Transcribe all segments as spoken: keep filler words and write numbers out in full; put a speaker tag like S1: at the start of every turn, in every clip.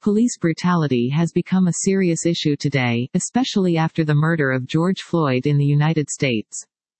S1: Police brutality has become a serious issue today, especially after the murder of George Floyd in the United States.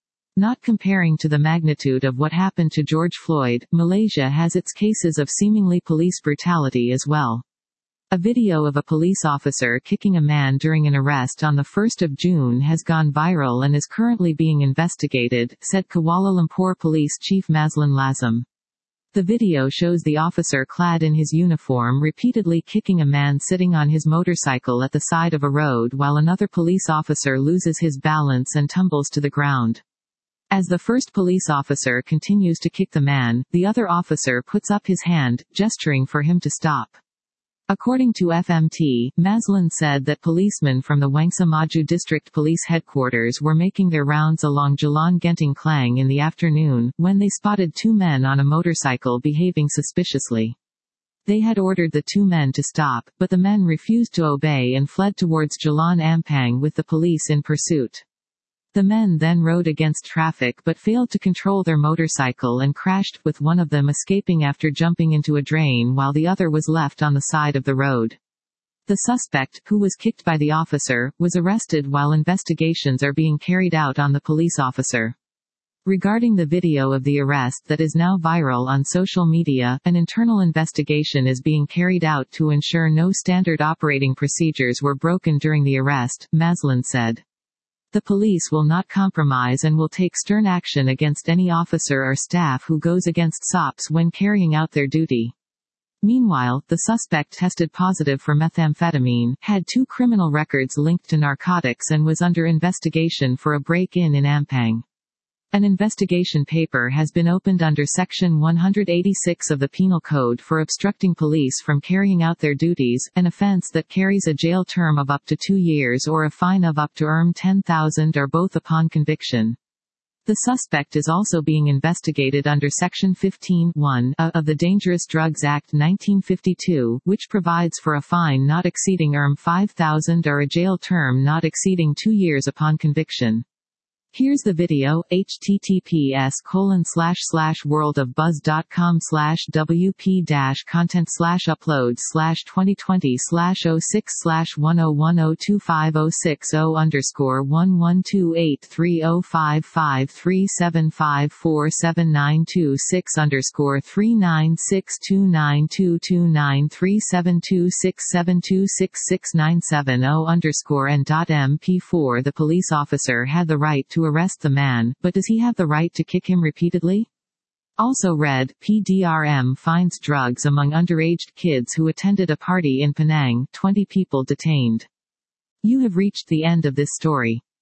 S1: Not comparing to the magnitude of what happened to George Floyd, Malaysia has its cases of seemingly police brutality as well. A video of a police officer kicking a man during an arrest on the first of June has gone viral and is currently being investigated, said Kuala Lumpur Police Chief Mazlan Lazim. The video shows the officer clad in his uniform repeatedly kicking a man sitting on his motorcycle at the side of a road while another police officer loses his balance and tumbles to the ground. As the first police officer continues to kick the man, the other officer puts up his hand, gesturing for him to stop. According to F M T, Mazlan said that policemen from the Wangsa Maju District Police Headquarters were making their rounds along Jalan Genting Klang in the afternoon, when they spotted two men on a motorcycle behaving suspiciously. They had ordered the two men to stop, but the men refused to obey and fled towards Jalan Ampang with the police in pursuit. The men then rode against traffic but failed to control their motorcycle and crashed, with one of them escaping after jumping into a drain while the other was left on the side of the road. The suspect, who was kicked by the officer, was arrested while investigations are being carried out on the police officer. Regarding the video of the arrest that is now viral on social media, an internal investigation is being carried out to ensure no standard operating procedures were broken during the arrest, Mazlan said. The police will not compromise and will take stern action against any officer or staff who goes against S O Ps when carrying out their duty. Meanwhile, the suspect tested positive for methamphetamine, had two criminal records linked to narcotics and was under investigation for a break-in in Ampang. An investigation paper has been opened under Section one eighty-six of the Penal Code for obstructing police from carrying out their duties, an offence that carries a jail term of up to two years or a fine of up to ten thousand or both upon conviction. The suspect is also being investigated under Section fifteen one A of the Dangerous Drugs Act nineteen fifty-two, which provides for a fine not exceeding five thousand or a jail term not exceeding two years upon conviction. Here's the video, https colon slash slash worldofbuzz.com slash wp dash content slash uploads slash 2020 slash 06 slash 101025060 underscore 1128305537547926 underscore 39622922937267266970 underscore n.m p four. The police officer had the right to arrest the man, but does he have the right to kick him repeatedly? Also read, P D R M finds drugs among underage kids who attended a party in Penang, twenty people detained. You have reached the end of this story.